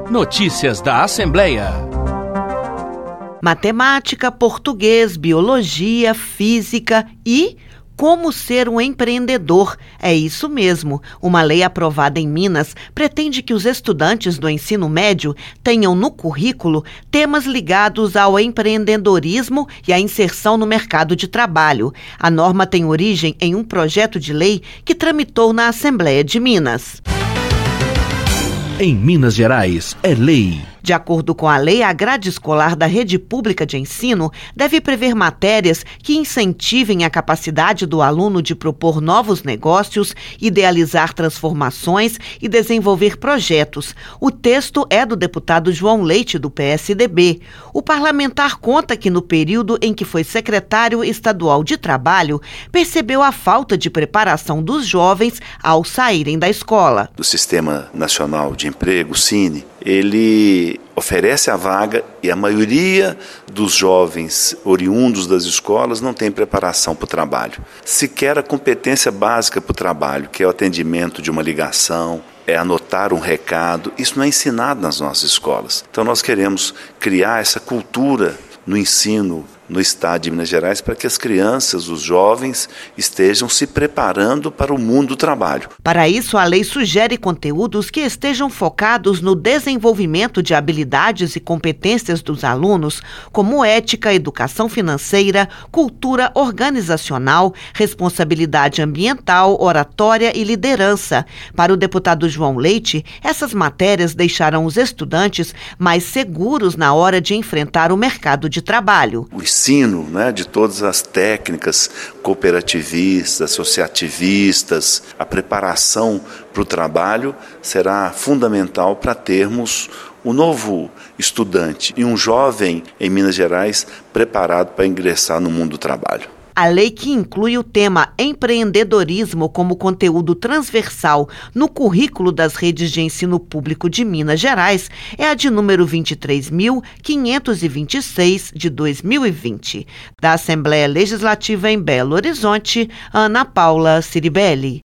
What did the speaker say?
Notícias da Assembleia. Matemática, português, biologia, física e como ser um empreendedor. É isso mesmo. Uma lei aprovada em Minas pretende que os estudantes do ensino médio tenham no currículo temas ligados ao empreendedorismo e à inserção no mercado de trabalho. A norma tem origem em um projeto de lei que tramitou na Assembleia de Minas. Em Minas Gerais, é lei. De acordo com a lei, a grade escolar da rede pública de ensino deve prever matérias que incentivem a capacidade do aluno de propor novos negócios, idealizar transformações e desenvolver projetos. O texto é do deputado João Leite, do PSDB. O parlamentar conta que no período em que foi secretário estadual de Trabalho, percebeu a falta de preparação dos jovens ao saírem da escola. Do Sistema Nacional de Emprego, SINE, ele oferece a vaga e a maioria dos jovens oriundos das escolas não tem preparação para o trabalho. Sequer a competência básica para o trabalho, que é o atendimento de uma ligação, é anotar um recado, isso não é ensinado nas nossas escolas. Então nós queremos criar essa cultura no ensino no estado de Minas Gerais para que as crianças, os jovens, estejam se preparando para o mundo do trabalho. Para isso, a lei sugere conteúdos que estejam focados no desenvolvimento de habilidades e competências dos alunos, como ética, educação financeira, cultura organizacional, responsabilidade ambiental, oratória e liderança. Para o deputado João Leite, essas matérias deixarão os estudantes mais seguros na hora de enfrentar o mercado de trabalho. O ensino, de todas as técnicas cooperativistas, associativistas, a preparação para o trabalho será fundamental para termos um novo estudante e um jovem em Minas Gerais preparado para ingressar no mundo do trabalho. A lei que inclui o tema empreendedorismo como conteúdo transversal no currículo das redes de ensino público de Minas Gerais é a de número 23.526 de 2020. Da Assembleia Legislativa em Belo Horizonte, Ana Paula Ciribelli.